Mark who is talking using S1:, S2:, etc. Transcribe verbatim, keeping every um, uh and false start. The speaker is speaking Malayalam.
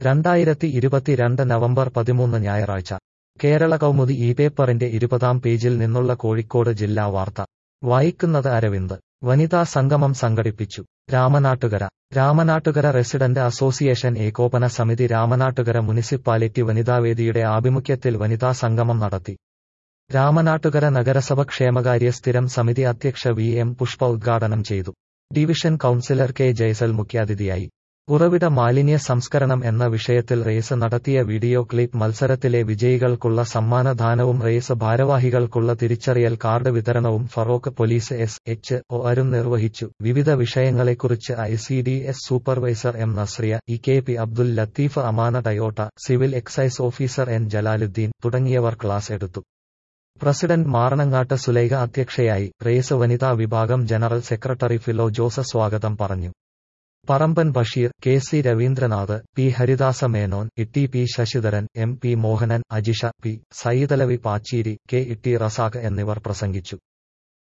S1: രണ്ടായിരത്തി ഇരുപത്തിരണ്ട് നവംബർ പതിമൂന്ന് ഞായറാഴ്ച കേരള കൗമുദി ഈ പേപ്പറിന്റെ ഇരുപതാം പേജിൽ നിന്നുള്ള കോഴിക്കോട് ജില്ലാ വാർത്ത വായിക്കുന്നത് അരവിന്ദ്. വനിതാ സംഗമം സംഘടിപ്പിച്ചു. രാമനാട്ടുകര രാമനാട്ടുകര റെസിഡന്റ് അസോസിയേഷൻ ഏകോപന സമിതി രാമനാട്ടുകര മുനിസിപ്പാലിറ്റി വനിതാവേദിയുടെ ആഭിമുഖ്യത്തിൽ വനിതാ സംഗമം നടത്തി. രാമനാട്ടുകര നഗരസഭ ക്ഷേമകാര്യ സ്ഥിരം സമിതി അധ്യക്ഷ വി എം പുഷ്പ ഉദ്ഘാടനം ചെയ്തു. ഡിവിഷൻ കൗൺസിലർ കെ ജയ്സൽ മുഖ്യാതിഥിയായി. ഉറവിട മാലിന്യ സംസ്കരണം എന്ന വിഷയത്തിൽ റേസ് നടത്തിയ വീഡിയോ ക്ലിപ്പ് മത്സരത്തിലെ വിജയികൾക്കുള്ള സമ്മാനദാനവും റേസ് ഭാരവാഹികൾക്കുള്ള തിരിച്ചറിയൽ കാർഡ് വിതരണവും Feroke police S H O Arun നിർവഹിച്ചു. വിവിധ വിഷയങ്ങളെക്കുറിച്ച് I C D S supervisor M Nazriya, E K P Abdul Latheef, Amana Toyota, civil excise officer N Jalaluddin തുടങ്ങിയവർ ക്ലാസ് എടുത്തു. പ്രസിഡന്റ് മാറണങ്ങാട്ട് സുലൈഖ അധ്യക്ഷയായി. റേസ് വനിതാ വിഭാഗം ജനറൽ സെക്രട്ടറി ഫിലോ ജോസ് സ്വാഗതം പറഞ്ഞു. Paramban Basheer, K C Raveendranath, P Haridasa Menon, Itty P Sasidharan, M P Mohanan, Ajisha P, Sayyidalavi Pacheeri, K Itty Razak എന്നിവർ പ്രസംഗിച്ചു.